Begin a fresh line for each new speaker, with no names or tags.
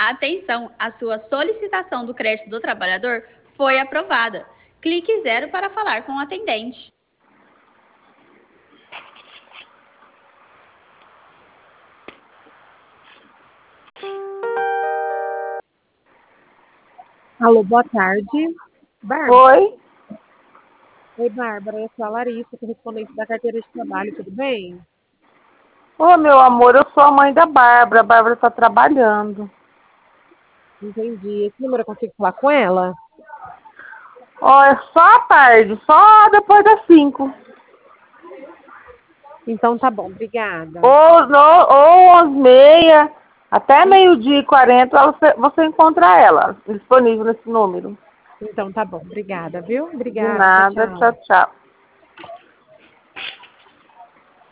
Atenção, a sua solicitação do crédito do trabalhador foi aprovada. Clique 0 para falar com o atendente.
Alô, boa tarde. Bárbara.
Oi?
Oi, Bárbara. Eu sou a Larissa, correspondente da carteira de trabalho, tudo bem?
Ô, meu amor, eu sou a mãe da Bárbara. A Bárbara tá trabalhando.
Entendi. Esse número eu consigo falar com ela?
Ó, é só à tarde, só depois das 5.
Então tá bom, obrigada.
Ou às meia, até meio-dia e 40, você encontra ela disponível nesse número.
Então tá bom, obrigada, viu?
De
Obrigada,
nada,
tchau.
tchau, tchau.